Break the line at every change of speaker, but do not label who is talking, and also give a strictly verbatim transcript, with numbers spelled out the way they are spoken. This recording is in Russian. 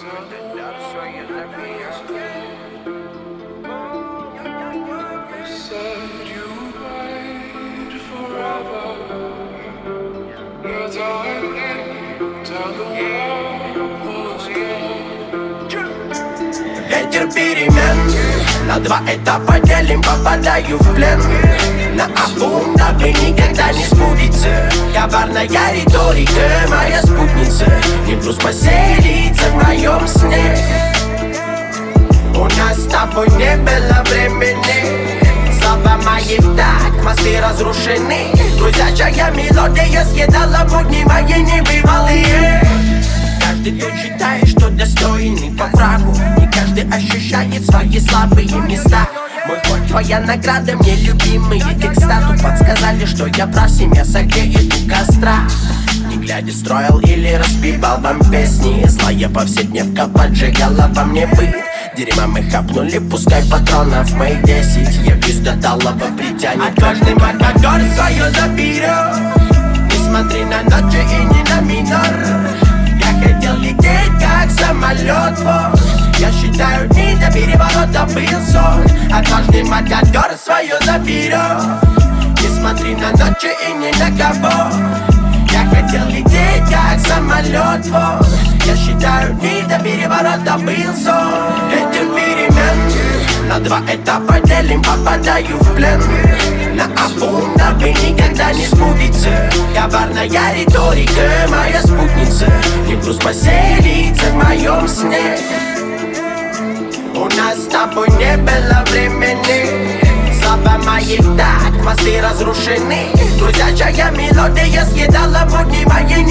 Ветер перемен, на два этапа делим, попадаю в плен. На обум, дабы никогда не сбудется коварная риторика, моя спутница. Не грусть поселиться в моем сне. У нас с тобой не было времени. Слова мои так, мосты разрушены. Друзьячая мелодия съедала будни мои небывалые. Каждый тут считает, что достойный по праву. Не каждый ощущает свои слабые места. Мой ход, твоя награда, мне любимые текстату подсказали, что я прав, семья согреет у костра. Не глядя строил или распевал вам песни. Злая повседневка поджигала во мне быт. Дерьма мы хапнули, пускай патронов моих десять. Я весь до талого притянет. Каждый матадор свое заберет. Не смотри на ночи и не на минор. Я хотел лететь как самолет, вот. Я считаю дни до переворота был сон. А каждый матадор свое заберет. Не смотри на ночи и ни на кого. Я хотел лететь как самолет, вот. Я считаю дни до переворота был сон. Этим перемен на два этапа делим, попадаю в плен. На обум, дабы никогда не сбудется коварная риторика, моя спутница. Не грусть поселиться в моем сне. У нас с тобой не было времени. Слова мои так, мосты разрушены. Друзьячая мелодия съедала будни мои